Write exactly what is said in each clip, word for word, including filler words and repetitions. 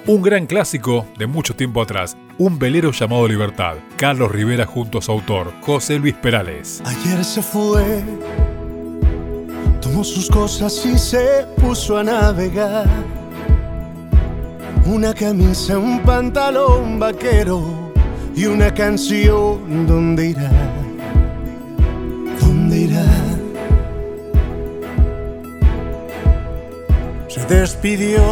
Un gran clásico de mucho tiempo atrás, Un velero llamado Libertad, Carlos Rivera junto a su autor, José Luis Perales. Ayer se fue, tomó sus cosas y se puso a navegar. Una camisa, un pantalón vaquero y una canción. ¿Dónde irá? ¿Dónde irá? Se despidió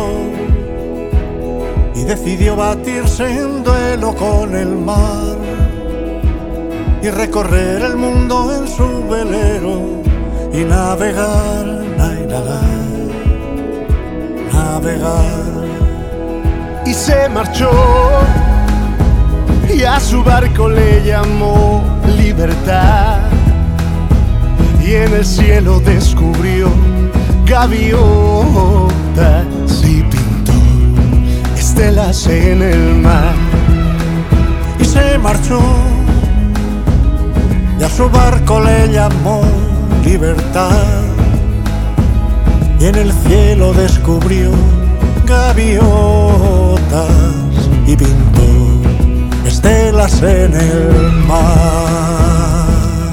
y decidió batirse en duelo con el mar y recorrer el mundo en su velero y navegar, navegar, navegar. Y se marchó y a su barco le llamó Libertad, y en el cielo descubrió gaviotas y pintó estelas en el mar. Y se marchó y a su barco le llamó Libertad, y en el cielo descubrió gaviotas y pintó estelas en el mar.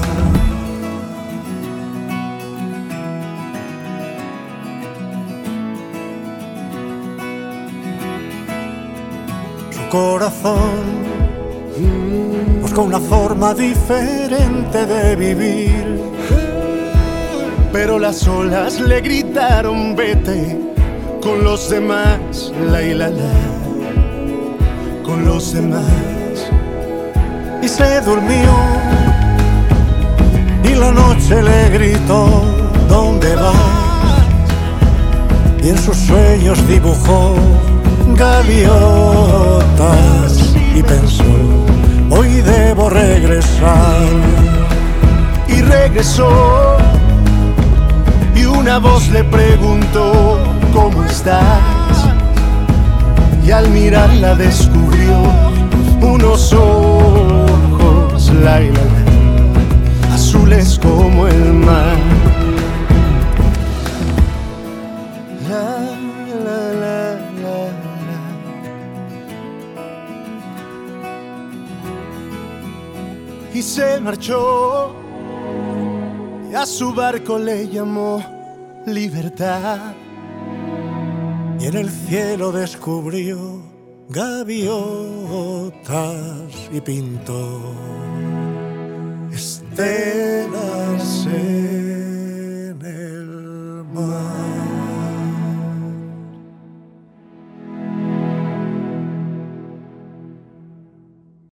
Su corazón buscó una forma diferente de vivir, pero las olas le gritaron vete con los demás, la y la la, con los demás. Y se durmió y la noche le gritó ¿dónde vas? Y en sus sueños dibujó gaviotas y pensó hoy debo regresar. Y regresó y una voz le preguntó ¿cómo estás? Y al mirarla descubrió unos ojos, la, la, la, azules como el mar. La, la, la, la, la. Y se marchó y a su barco le llamó Libertad, y en el cielo descubrió gaviotas y pintó estelas en el mar.